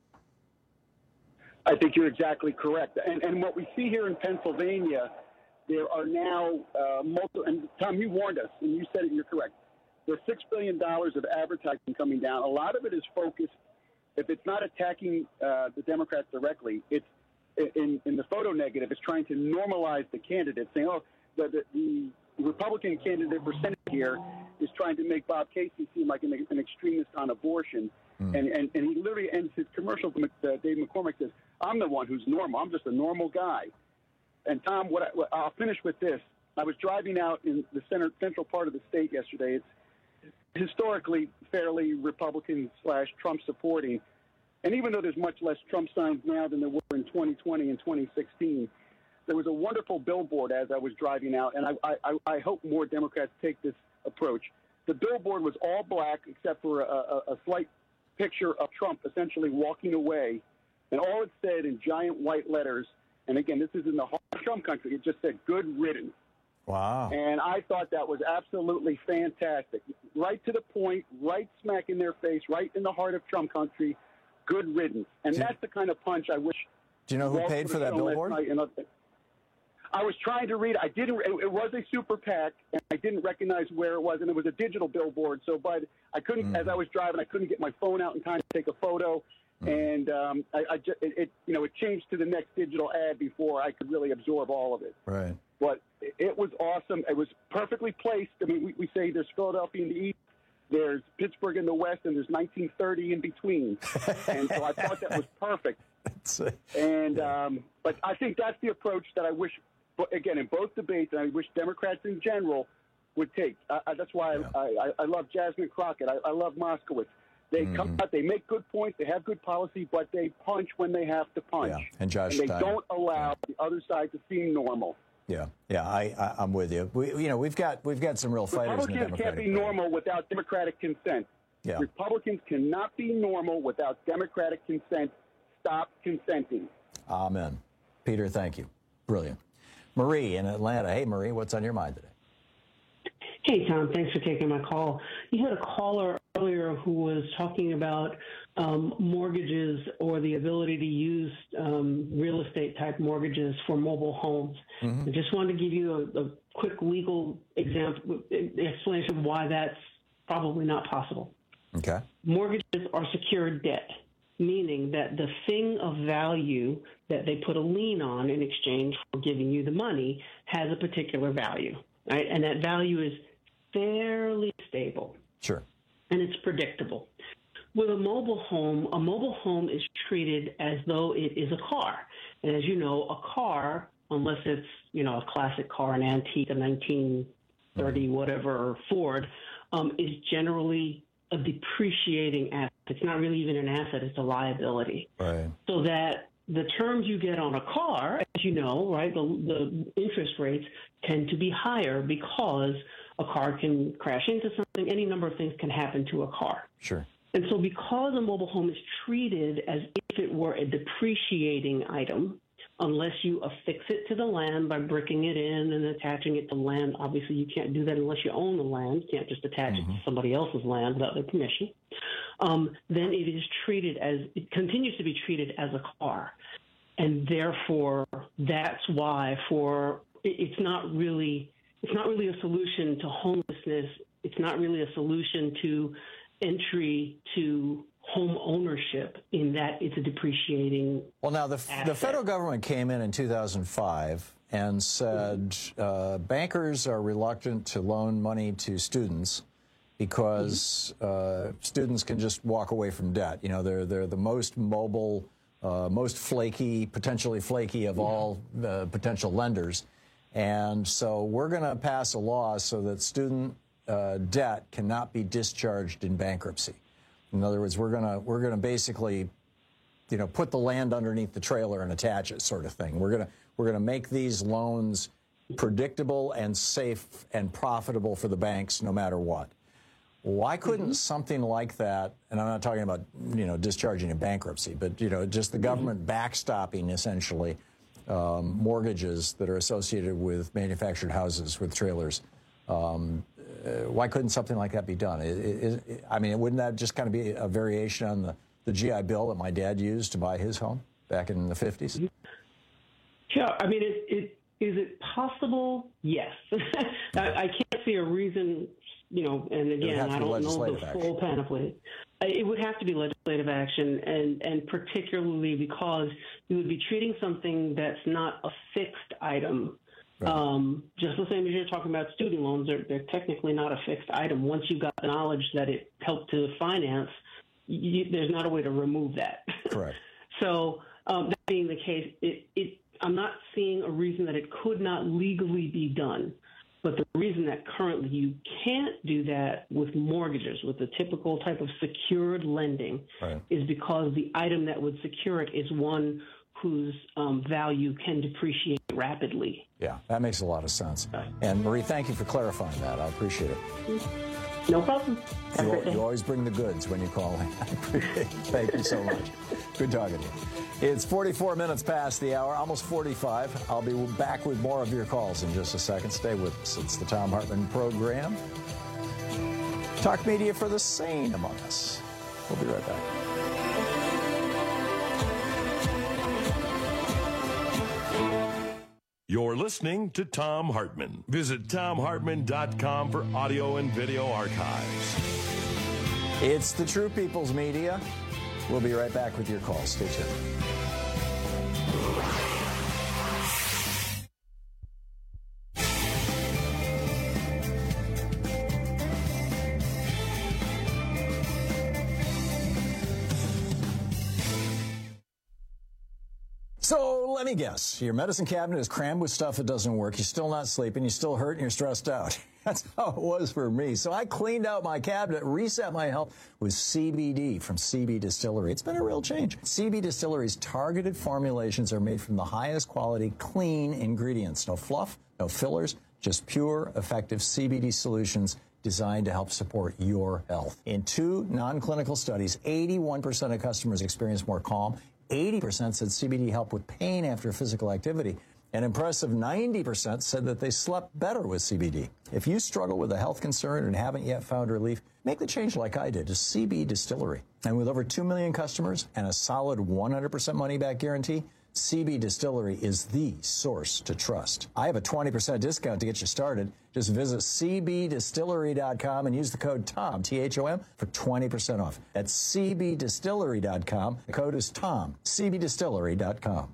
I think you're exactly correct. And what we see here in Pennsylvania, there are now multiple, and Tom, you warned us, and you said it, and you're correct. There's $6 billion of advertising coming down. A lot of it is focused, if it's not attacking the Democrats directly, it's in the photo negative is trying to normalize the candidate, saying, oh, the Republican candidate for Senate here is trying to make Bob Casey seem like an extremist on abortion. And he literally ends his commercial, Dave McCormick says, I'm the one who's normal. I'm just a normal guy. And, Tom, I'll finish with this. I was driving out in the central part of the state yesterday. It's historically fairly Republican/Trump supporting. And even though there's much less Trump signs now than there were in 2020 and 2016, there was a wonderful billboard as I was driving out, and I hope more Democrats take this approach. The billboard was all black except for a slight picture of Trump essentially walking away, and all it said in giant white letters, and again, this is in the heart of Trump country, it just said, good riddance. Wow. And I thought that was absolutely fantastic. Right to the point, right smack in their face, right in the heart of Trump country, good riddance. And that's the kind of punch I wish. Do you know who paid for that billboard? I was trying to read. I didn't. It was a super PAC, and I didn't recognize where it was, and it was a digital billboard. So, but I couldn't. As I was driving, I couldn't get my phone out in time to take a photo, and it changed to the next digital ad before I could really absorb all of it. Right. But it was awesome. It was perfectly placed. I mean, we say there's Philadelphia in the east, there's Pittsburgh in the west, and there's 1930 in between. And so I thought that was perfect. But I think that's the approach that I wish. But again, in both debates, and I wish Democrats in general would take. That's why I love Jasmine Crockett. I love Moskowitz. They come out, they make good points, they have good policy, but they punch when they have to punch. Yeah. And Josh they Stein. don't allow the other side to seem normal. Yeah, I'm with you. We've got some real fighters in the Democratic Republicans can't be normal without Democratic consent. Yeah. Republicans cannot be normal without Democratic consent. Stop consenting. Amen. Peter, thank you. Brilliant. Marie in Atlanta. Hey, Marie, what's on your mind today? Hey, Tom. Thanks for taking my call. You had a caller earlier who was talking about mortgages or the ability to use real estate type mortgages for mobile homes. I just wanted to give you a quick legal explanation of why that's probably not possible. Okay. Mortgages are secured debt, meaning that the thing of value that they put a lien on in exchange for giving you the money has a particular value, right? And that value is fairly stable. Sure. And it's predictable. With a mobile home is treated as though it is a car. And as you know, a car, unless it's, a classic car, an antique, a 1930 whatever Ford, is generally a depreciating asset. It's not really even an asset, it's a liability. Right. So that the terms you get on a car, as you know, right, the interest rates tend to be higher because a car can crash into something. Any number of things can happen to a car. Sure. And so because a mobile home is treated as if it were a depreciating item, unless you affix it to the land by bricking it in and attaching it to land. Obviously, you can't do that unless you own the land. You can't just attach it to somebody else's land without their permission. Then it continues to be treated as a car. And therefore, that's why it's not really a solution to homelessness. It's not really a solution to entry to home ownership in that it's a depreciating Well, now, the federal government came in 2005 and said bankers are reluctant to loan money to students because students can just walk away from debt. They're the most mobile, most flaky, potentially flaky of all potential lenders. And so we're going to pass a law so that student debt cannot be discharged in bankruptcy. In other words, we're gonna basically, put the land underneath the trailer and attach it, sort of thing. We're gonna make these loans predictable and safe and profitable for the banks, no matter what. Why couldn't something like that? And I'm not talking about discharging in bankruptcy, but just the government backstopping essentially mortgages that are associated with manufactured houses with trailers. Why couldn't something like that be done? Wouldn't that just kind of be a variation on the GI Bill that my dad used to buy his home back in the 50s? Yeah, Is it possible? Yes. I can't see a reason, and again, I don't know the full panoply. It would have to be legislative action, and particularly because you would be treating something that's not a fixed item. Right. Just the same as you're talking about student loans, they're technically not a fixed item. Once you've got the knowledge that it helped to finance, there's not a way to remove that. Correct. So that being the case, I'm not seeing a reason that it could not legally be done. But the reason that currently you can't do that with mortgages, with the typical type of secured lending, right, is because the item that would secure it is one whose value can depreciate rapidly. Yeah, that makes a lot of sense. And Marie, thank you for clarifying that. I appreciate it. No problem. You always bring the goods when you call in. I appreciate it. Thank you so much. Good talking to you. It's 44 minutes past the hour, almost 45. I'll be back with more of your calls in just a second. Stay with us. It's the Thom Hartmann Program. Talk media for the sane among us. We'll be right back. You're listening to Thom Hartmann. Visit ThomHartmann.com for audio and video archives. It's the True People's Media. We'll be right back with your calls. Stay tuned. So let me guess, your medicine cabinet is crammed with stuff that doesn't work. You're still not sleeping. You're still hurt and you're stressed out. That's how it was for me. So I cleaned out my cabinet, reset my health with CBD from CB Distillery. It's been a real change. CB Distillery's targeted formulations are made from the highest quality, clean ingredients. No fluff, no fillers, just pure, effective CBD solutions designed to help support your health. In 2 non-clinical studies, 81% of customers experienced more calm. 80% said CBD helped with pain after physical activity. An impressive 90% said that they slept better with CBD. If you struggle with a health concern and haven't yet found relief, make the change like I did to CB Distillery. And with over 2 million customers and a solid 100% money-back guarantee, CB Distillery is the source to trust. I have a 20% discount to get you started. Just visit cbdistillery.com and use the code TOM, T-H-O-M, for 20% off. That's cbdistillery.com. The code is TOM, cbdistillery.com.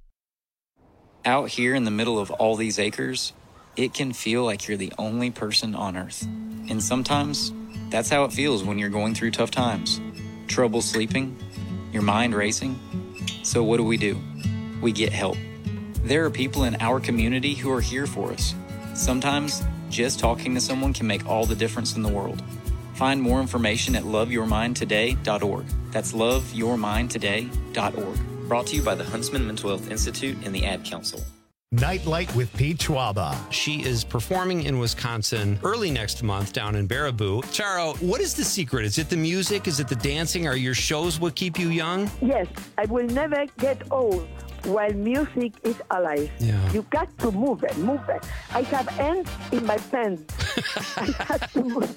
Out here in the middle of all these acres, it can feel like you're the only person on Earth. And sometimes, that's how it feels when you're going through tough times. Trouble sleeping, your mind racing. So what do? We get help. There are people in our community who are here for us. Sometimes, just talking to someone can make all the difference in the world. Find more information at loveyourmindtoday.org. That's loveyourmindtoday.org. Brought to you by the Huntsman Mental Health Institute and the Ad Council. Nightlight with Pete Schwaba. She is performing in Wisconsin early next month down in Baraboo. Charo, what is the secret? Is it the music? Is it the dancing? Are your shows what keep you young? Yes, I will never get old while music is alive. Yeah. You got to move it. I have ants in my pants. I have to move.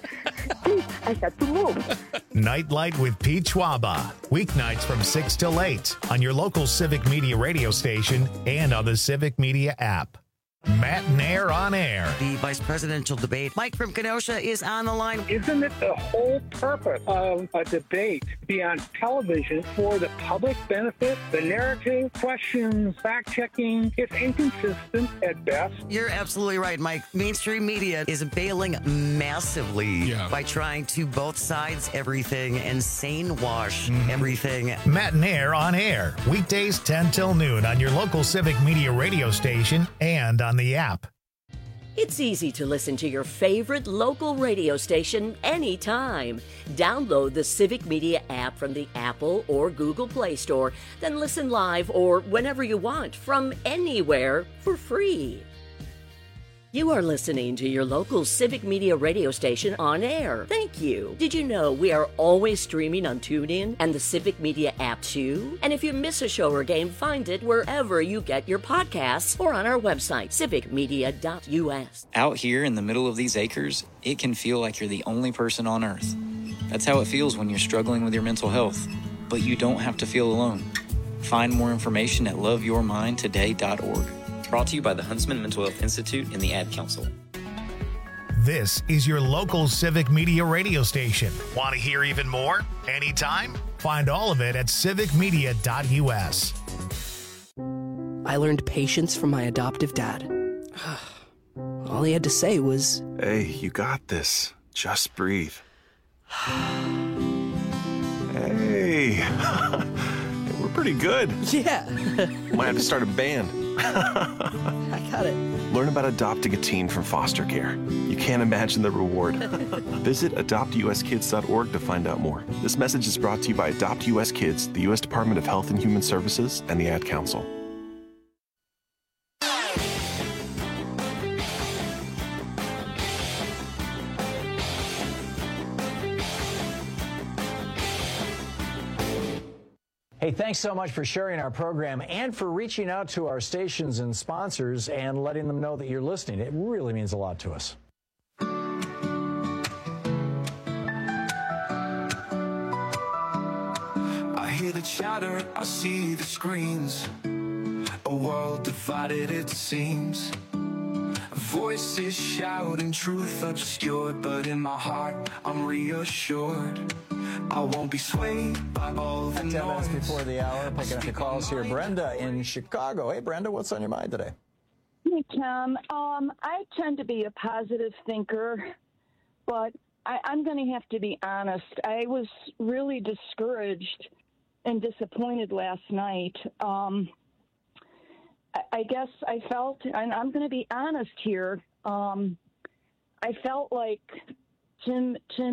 Nightlight with Pete Schwaba. Weeknights from 6 till 8 on your local Civic Media radio station and on the Civic Media app. Matt Nair on air. The vice presidential debate. Mike from Kenosha is on the line. Isn't it the whole purpose of a debate to be on television for the public benefit? The narrative, questions, fact-checking, it's inconsistent at best. You're absolutely right, Mike. Mainstream media is bailing massively by trying to both sides everything and sane wash everything. Matt Nair on air. Weekdays 10 till noon on your local Civic Media radio station and on the app. It's easy to listen to your favorite local radio station anytime. Download the Civic Media app from the Apple or Google Play Store, then listen live or whenever you want from anywhere for free. You are listening to your local Civic Media radio station on air. Thank you. Did you know we are always streaming on TuneIn and the Civic Media app too? And if you miss a show or game, find it wherever you get your podcasts or on our website, civicmedia.us. Out here in the middle of these acres, it can feel like you're the only person on Earth. That's how it feels when you're struggling with your mental health. But you don't have to feel alone. Find more information at loveyourmindtoday.org. Brought to you by the Huntsman Mental Health Institute and the Ad Council. This is your local Civic Media radio station. Want to hear even more? Anytime? Find all of it at civicmedia.us. I learned patience from my adoptive dad. All he had to say was, "Hey, you got this. Just breathe." Hey, we're pretty good. Yeah. Might have to start a band. I got it. Learn about adopting a teen from foster care. You can't imagine the reward. Visit adoptuskids.org to find out more. This message is brought to you by Adopt US Kids, the U.S. Department of Health and Human Services, and the Ad Council. Hey, thanks so much for sharing our program and for reaching out to our stations and sponsors and letting them know that you're listening. It really means a lot to us. I hear the chatter, I see the screams. A world divided, it seems. Voices shouting truth obscured, but in my heart, I'm reassured. I won't be swayed by all the 10 minutes before the hour, picking up the calls here. Brenda in Chicago. Hey, Brenda, what's on your mind today? Hey, Tom. I tend to be a positive thinker, but I'm going to have to be honest. I was really discouraged and disappointed last night. I guess I felt, and I'm going to be honest here, I felt like Tim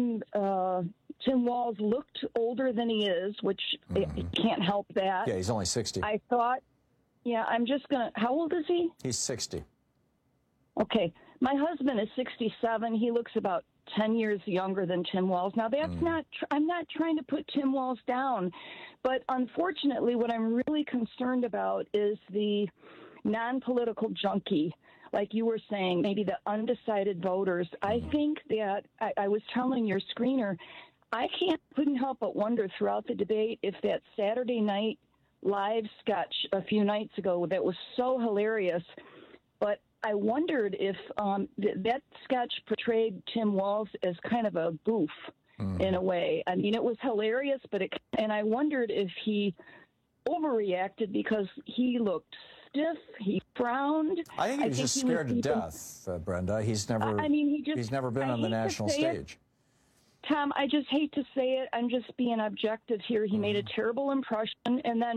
Walz looked older than he is, which can't help that. Yeah, he's only 60. I thought, I'm just going to, how old is he? He's 60. Okay. My husband is 67. He looks about 10 years younger than Tim Walz. Now, that's not, I'm not trying to put Tim Walz down, but unfortunately, what I'm really concerned about is the non-political junkie. Like you were saying, maybe the undecided voters. I think that I was telling your screener, I couldn't help but wonder throughout the debate if that Saturday night live sketch a few nights ago that was so hilarious, but I wondered if that sketch portrayed Tim Walz as kind of a goof in a way. I mean, it was hilarious, and I wondered if he overreacted because he looked stiff, he frowned. I think he was just scared to death, Brenda. He's never. He's never been on the national stage. Tom, I just hate to say it. I'm just being objective here. He made a terrible impression, and then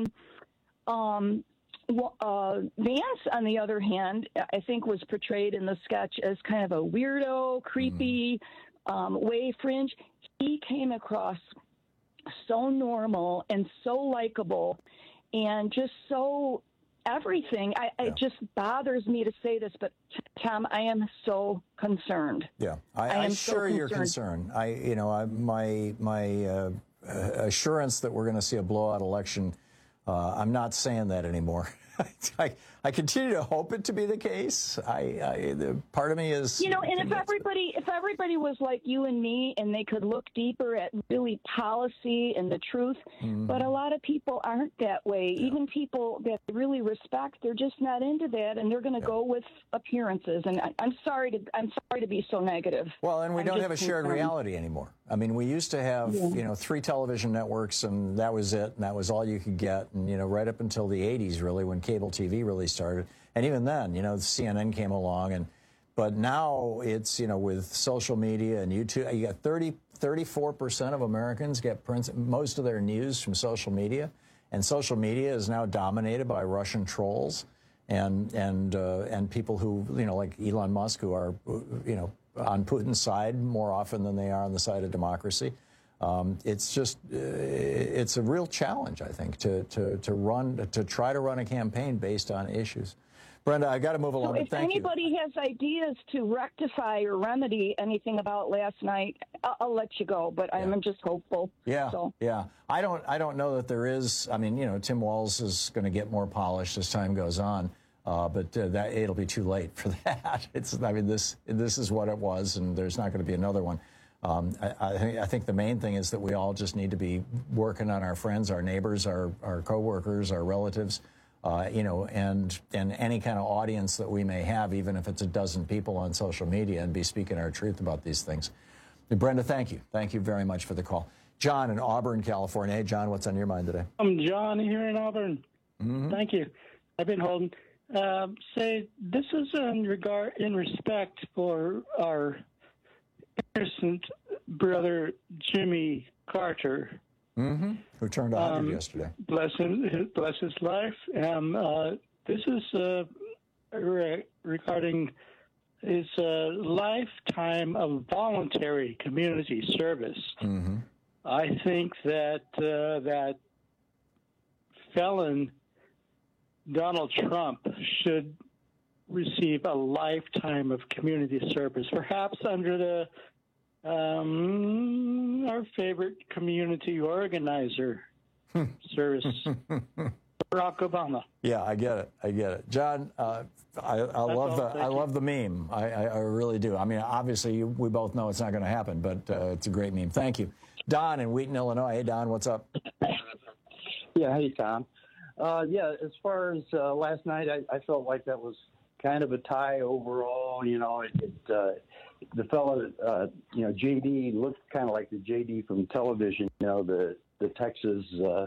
Vance, on the other hand, I think was portrayed in the sketch as kind of a weirdo, creepy, way fringe. He came across so normal and so likable, and just so. Everything. It just bothers me to say this, but Tom, I am so concerned. Yeah, I'm sure you're concerned. My assurance that we're going to see a blowout election. I'm not saying that anymore. I continue to hope it to be the case. The part of me is, and if everybody was like you and me, and they could look deeper at really policy and the truth, but a lot of people aren't that way. Yeah. Even people that I really respect, they're just not into that, and they're going to go with appearances. And I'm sorry to be so negative. Well, and we don't have a shared reality anymore. I mean, we used to have 3 television networks, and that was it, and that was all you could get. And right up until the 80s, really, when cable TV really started, and even then, CNN came along, but now it's with social media and YouTube, you got 34% of Americans get most of their news from social media, and social media is now dominated by Russian trolls and people who like Elon Musk, who are on Putin's side more often than they are on the side of democracy. It's a real challenge, I think, to try to run a campaign based on issues. Brenda, I got to move along. So if anybody has ideas to rectify or remedy anything about last night, I'll let you go. But I'm just hopeful. Yeah, yeah. I don't know that there is. I mean, Tim Walz is going to get more polished as time goes on. But that it'll be too late for that. This is what it was, and there's not going to be another one. I think the main thing is that we all just need to be working on our friends, our neighbors, our coworkers, our relatives, and any kind of audience that we may have, even if it's a dozen people on social media, and be speaking our truth about these things. Brenda, thank you. Thank you very much for the call. John in Auburn, California. Hey, John, what's on your mind today? I'm John here in Auburn. Mm-hmm. Thank you. I've been holding. Say, this is in respect for our innocent brother Jimmy Carter. Mm-hmm. Who turned 100 yesterday. Bless his life. And this is regarding his lifetime of voluntary community service. Mm-hmm. I think that that felon Donald Trump should receive a lifetime of community service, perhaps under the our favorite community organizer service, Barack Obama. Yeah, I get it. John, I love the meme. I really do. I mean, obviously, we both know it's not going to happen, but it's a great meme. Thank you. Don in Wheaton, Illinois. Hey, Don, what's up? Yeah, hey, Tom. As far as last night, I felt like that was kind of a tie overall. The fellow, JD looked kind of like the JD from television. The Texas,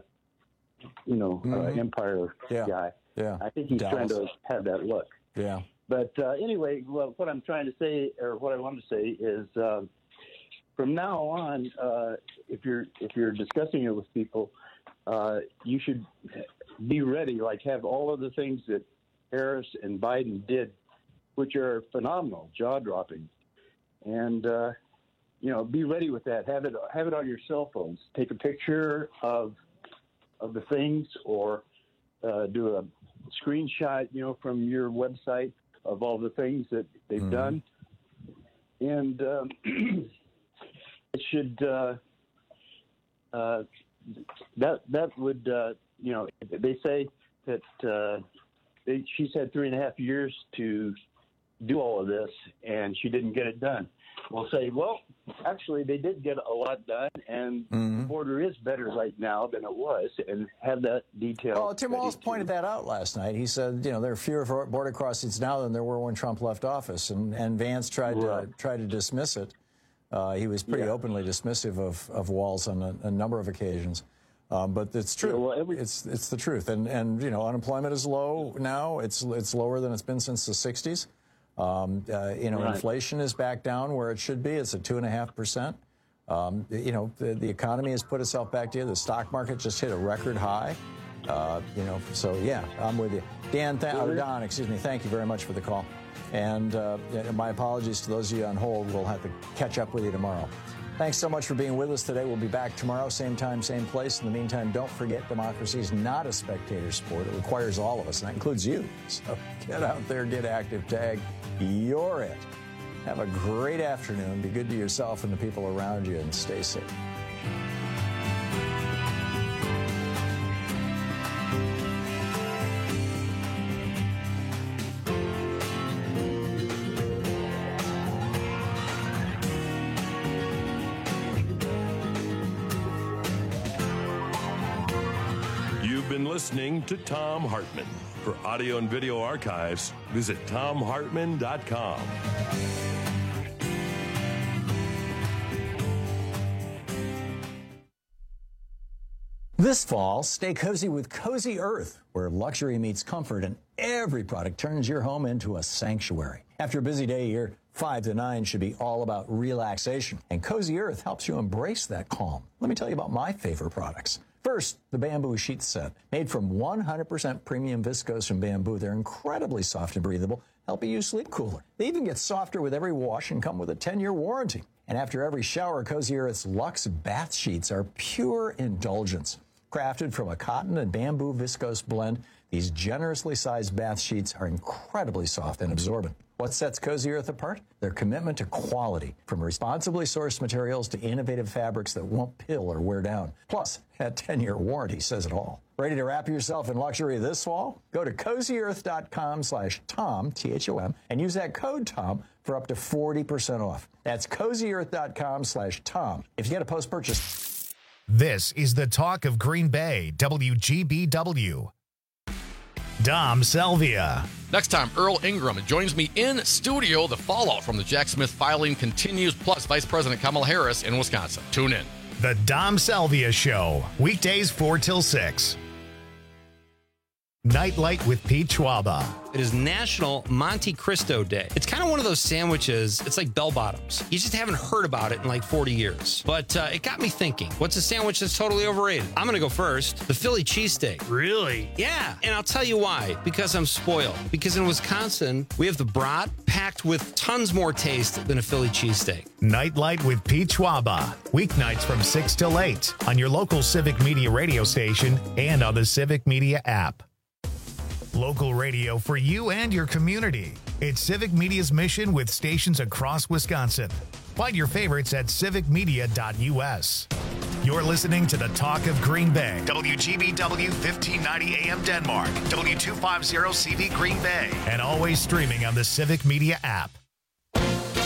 Empire guy. Yeah. I think he's Dallas. trying to have that look. Yeah. But anyway, what I'm trying to say, or what I want to say, is from now on, if you're discussing it with people, you should be ready. Like, have all of the things that Harris and Biden did, which are phenomenal, jaw-dropping, and be ready with that. Have it on your cell phones. Take a picture of the things, or do a screenshot, from your website of all the things that they've done, and it should that would they say that she's had 3.5 years to do all of this, and she didn't get it done. We'll say, well, actually, they did get a lot done, and the border is better right now than it was, and have that detail. Well, Tim Walz pointed that out last night. He said, there are fewer border crossings now than there were when Trump left office, and Vance tried to dismiss it. He was pretty openly dismissive of Walz on a number of occasions. But it's true. Yeah, well, it's the truth. And unemployment is low now. It's lower than it's been since the 60s. Inflation is back down where it should be. It's at 2.5%. The economy has put itself back together. The stock market just hit a record high. So yeah, I'm with you. Don, excuse me. Thank you very much for the call. And my apologies to those of you on hold. We'll have to catch up with you tomorrow. Thanks so much for being with us today. We'll be back tomorrow, same time, same place. In the meantime, don't forget, democracy is not a spectator sport. It requires all of us, and that includes you. So get out there, get active, tag. You're it. Have a great afternoon. Be good to yourself and the people around you, and stay safe. Listening to Thom Hartmann. For audio and video archives, visit ThomHartmann.com. This fall, stay cozy with Cozy Earth, where luxury meets comfort and every product turns your home into a sanctuary. After a busy day, your 5 to 9 should be all about relaxation, and Cozy Earth helps you embrace that calm. Let me tell you about my favorite products. First, the bamboo sheet set. Made from 100% premium viscose from bamboo, they're incredibly soft and breathable, helping you sleep cooler. They even get softer with every wash and come with a 10-year warranty. And after every shower, Cozy Earth's Luxe bath sheets are pure indulgence. Crafted from a cotton and bamboo viscose blend, these generously sized bath sheets are incredibly soft and absorbent. What sets Cozy Earth apart? Their commitment to quality, from responsibly sourced materials to innovative fabrics that won't pill or wear down. Plus, that 10-year warranty says it all. Ready to wrap yourself in luxury this fall? Go to CozyEarth.com/Tom, T-H-O-M, and use that code TOM for up to 40% off. That's CozyEarth.com/Tom. If you get a post-purchase. This is the talk of Green Bay, WGBW. Dom Salvia. Next time, Earl Ingram joins me in studio. The fallout from the Jack Smith filing continues, plus Vice President Kamala Harris in Wisconsin. Tune in. The Dom Salvia Show, weekdays 4 till 6. Nightlight with Pete Schwaba. It is National Monte Cristo Day. It's kind of one of those sandwiches, it's like bell bottoms. You just haven't heard about it in like 40 years. But it got me thinking, what's a sandwich that's totally overrated? I'm going to go first. The Philly cheesesteak. Really? Yeah. And I'll tell you why. Because I'm spoiled. Because in Wisconsin, we have the brat packed with tons more taste than a Philly cheesesteak. Nightlight with Pete Schwaba. Weeknights from 6 till 8 on your local Civic Media radio station and on the Civic Media app. Local radio for you and your community. It's Civic Media's mission with stations across Wisconsin. Find your favorites at civicmedia.us. You're listening to the Talk of Green Bay. WGBW 1590 AM Denmark. W250 CV Green Bay. And always streaming on the Civic Media app.